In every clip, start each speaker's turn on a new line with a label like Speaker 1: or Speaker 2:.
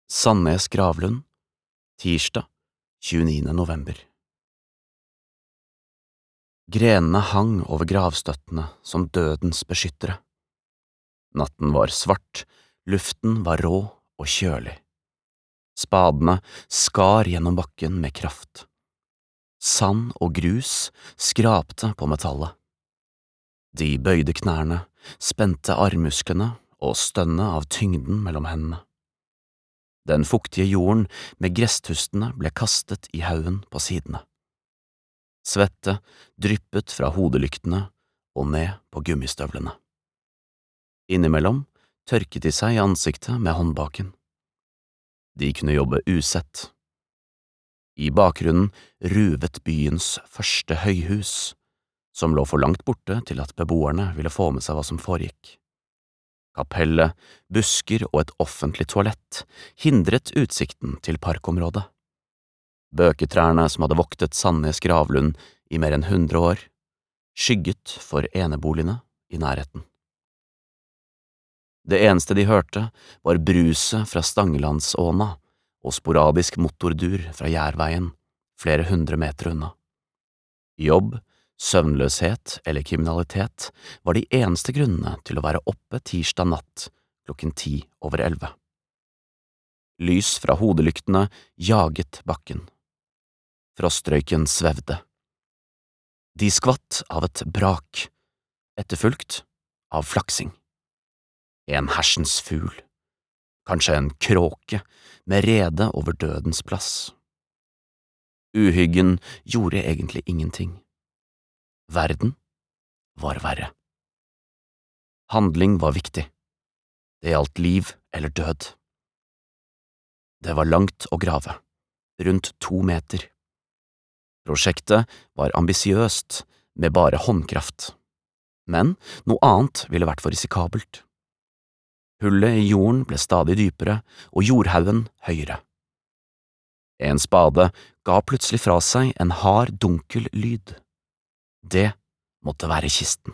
Speaker 1: Sandnes Gravlund, tirsdag, 29. november. Grenene hang over gravstøttene som dødens beskyttere. Natten var svart, luften var rå og kjølig. Spadene skar gjennom bakken med kraft. Sand og grus skrapte på metallet. De bøyde knærne, spente armmusklene og stønnet av tyngden mellom hendene. Den fuktige jorden med gresstustene ble kastet i haugen på sidene. Svette dryppet fra hodelyktene og ned på gummistøvlene. Innimellom tørket de seg i ansiktet med håndbaken. De kunne jobbe usett. I bakgrunnen ruvet byens første høyhus, som lå for langt borte til at beboerne ville få med seg hva som foregikk. Kapellet, busker og et offentlig toalett hindret utsikten til parkområdet. Bøketrærne som hadde voktet Sandnes Gravlund i mer enn 100 år, skygget for eneboligene i nærheten. Det eneste de hørte var bruset fra Stangelandsåna og sporadisk motordur fra Jærveien, flere 100 meter unna. Jobb, søvnløshet eller kriminalitet var de eneste grunnene til å være oppe tirsdag natt klokken 11:10. Lys fra hodelyktene jaget bakken. Frostrøyken svevde. De skvatt av et brak, etterfulgt av flaksing. En hersens fugl, kanskje en kråke med rede over dødens plass. Uhyggen gjorde egentlig ingenting. Verden var verre. Handling var viktig. Det gjaldt liv eller død. Det var langt å grave, rundt 2 meter. Prosjektet var ambisiøst, med bare håndkraft. Men noe annet ville vært for risikabelt. Hullet i jorden ble stadig dypere og jordhaugen høyere. En spade ga plutselig fra seg en hard, dunkel lyd. Det måtte være kisten.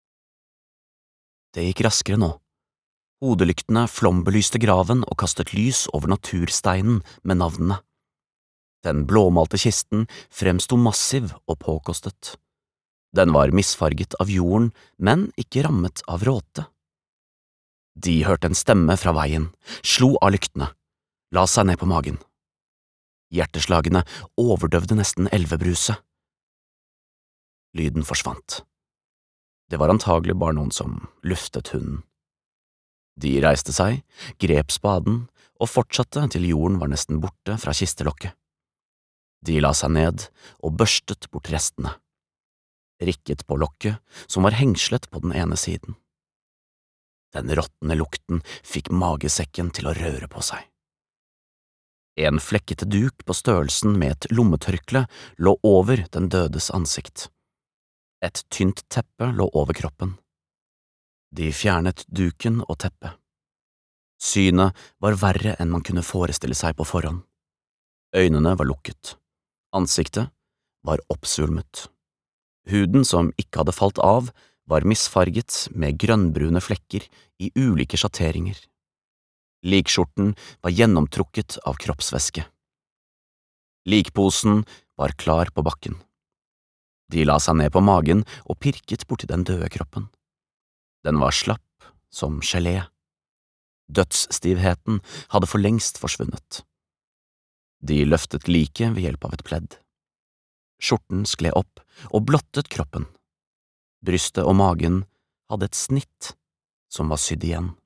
Speaker 1: Det gikk raskere nå. Hodelyktene flombelyste graven og kastet lys over natursteinen med navnene. Den blåmalte kisten fremsto massiv og påkostet. Den var misfarget av jorden, men ikke rammet av råte. De hørte en stemme fra veien, slo av lyktene, la seg ned på magen. Hjerteslagene overdøvde nesten elvebruset. Lyden forsvant. Det var antagelig bare noen som luftet hunden. De reiste seg, grep spaden og fortsatte til jorden var nesten borte fra kistelokket. De la seg ned og børstet bort restene. Rikket på lokket, som var hengslet på den ene siden. Den råtne lukten fikk magesekken til å røre på seg. En flekkete duk på størrelsen med et lommetørkle lå over den dødes ansikt. Et tynt teppe lå over kroppen. De fjernet duken og teppet. Synet var verre enn man kunne forestille seg på forhånd. Øynene var lukket. Ansiktet var oppsvulmet. Huden som ikke hadde falt av, var misfarget med grønnbrune flekker i ulike sjatteringer. Likskjorten var gjennomtrukket av kroppsvæske. Likposen var klar på bakken. De la seg ned på magen og pirket borti den døde kroppen. Den var slapp som gelé. Dødsstivheten hadde for lengst forsvunnet. De løftet liket ved hjelp av et pledd. Skjorten skled opp og blottet kroppen. Brystet og magen hadde et snitt som var sydd igjen.